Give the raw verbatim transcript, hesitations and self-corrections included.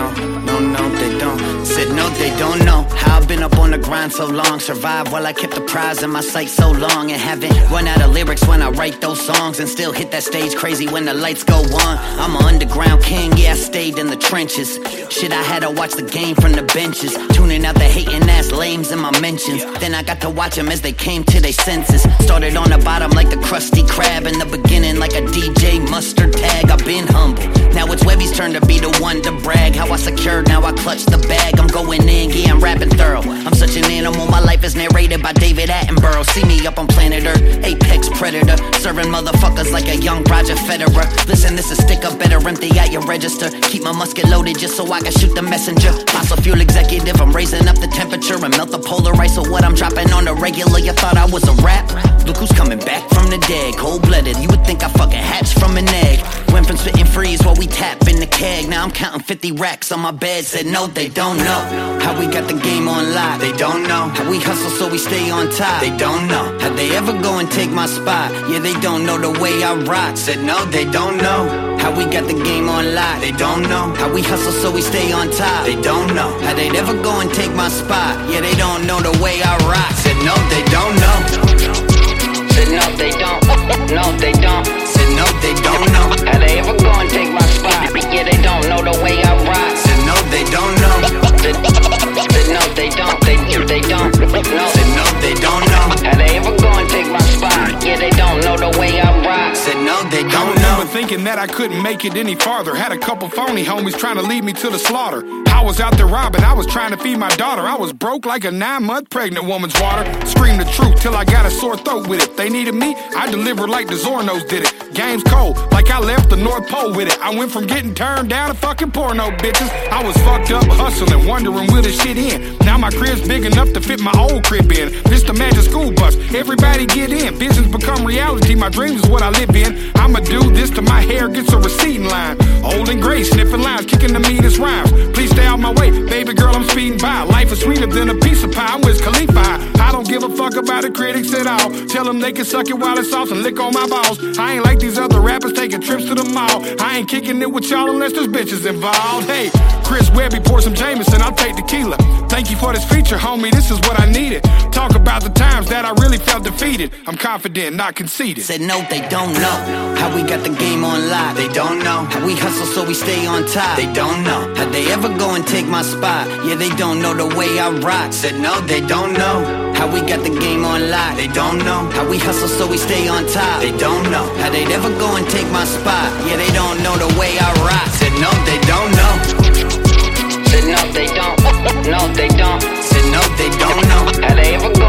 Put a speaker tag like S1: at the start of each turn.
S1: don't. No, no, they don't. Said no, they don't know how I've been up on the grind so long. Survived while I kept the prize in my sight so long. And haven't run out of lyrics when I write those songs. And still hit that stage crazy when the lights go on. I'm an underground king, yeah, I stayed in the trenches. Shit, I had to watch the game from the benches. Tuning out the hating ass lames in my mentions. Then I got to watch them as they came to their senses. Started on the bottom like the Krusty Krab. In the beginning like a D J mustard tag. I've been humble, now it's Webby's turn to be the one to brag. How I secured, now I clutch the bag. I'm going in, yeah, I'm rapping thorough. I'm such an animal, my life is narrated by David Attenborough. See me up on planet Earth, apex predator. Serving motherfuckers like a young Roger Federer. Listen, this is stick up, better empty out your register. Keep my musket loaded just so I can shoot the messenger. Fossil fuel executive, I'm raising up the temperature and melt the polar ice. So what I'm dropping on the regular, you thought I was a rap? Look who's coming back from the dead, cold-blooded. You would think I fucking hatched from an egg. Went from spitting freeze while we tap in the keg. Now I'm counting fifty racks on my bed. Said no, they don't know how we got the game on lock. They don't know how we hustle so we stay on top. They don't know how they ever go and take my spot. Yeah, they don't know the way I rock. Said no, they don't know how we got the game on lock. They don't know how we hustle so we stay on top. They don't know how they'd ever go and take my spot. Yeah, they don't know the way I rock. Said no, they don't know. Said no, they don't. No, they don't. Said no, they don't know how they ever go and take my spot. Yeah, they don't know the way I rock. Said no, they don't know. Said, said no, they don't. They they don't. No. Said no, they don't know how they ever go and take my spot. Yeah, they don't know the way I rock. Said no, they don't know.
S2: I remember thinking that I couldn't make it any farther. Had a couple phony homies trying to lead me to the slaughter. I was out there robbing, I was trying to feed my daughter. I was broke like a nine-month pregnant woman's water. Screamed the truth till I got a sore throat with it. They needed me, I delivered like the Zornos did it. Game's cold, like I left the North Pole with it. I went from getting turned down to fucking porno bitches. I was fucked up hustling, wondering will this shit in. Now my crib's big enough to fit my old crib in. This the magic school bus, everybody get in. Business become reality, my dreams is what I live in. I'ma do this till my hair gets a receding line. Old and gray, sniffing lines, kicking the meanest rhymes. Please stay out my way, baby girl, I'm speeding by. Life is sweeter than a piece of pie, I'm Wiz Khalifa. I don't give a fuck about the critics at all. Tell them they can suck it while it's sauce and lick on my balls. I ain't like these other rappers taking trips to the mall. I ain't kicking it with y'all unless there's bitches involved. Hey, Chris Webby, pour some Jameson, I'll take tequila. Thank you for this feature, homie, this is what I needed. Talk about the times that I really felt defeated. I'm confident, not conceited.
S1: Said no, they don't know how we got the game on lock. They don't know how we hustle so we stay on top. They don't know how they ever go and take my spot. Yeah, they don't know the way I rock. Said no, they don't know how we got the game on lock. They don't know how we hustle so we stay on top. They don't know how they'd ever go and take my spot. Yeah, they don't know the way I rock. Said no, they don't know. Said no, they don't. No, they don't. Said no, they don't know how they ever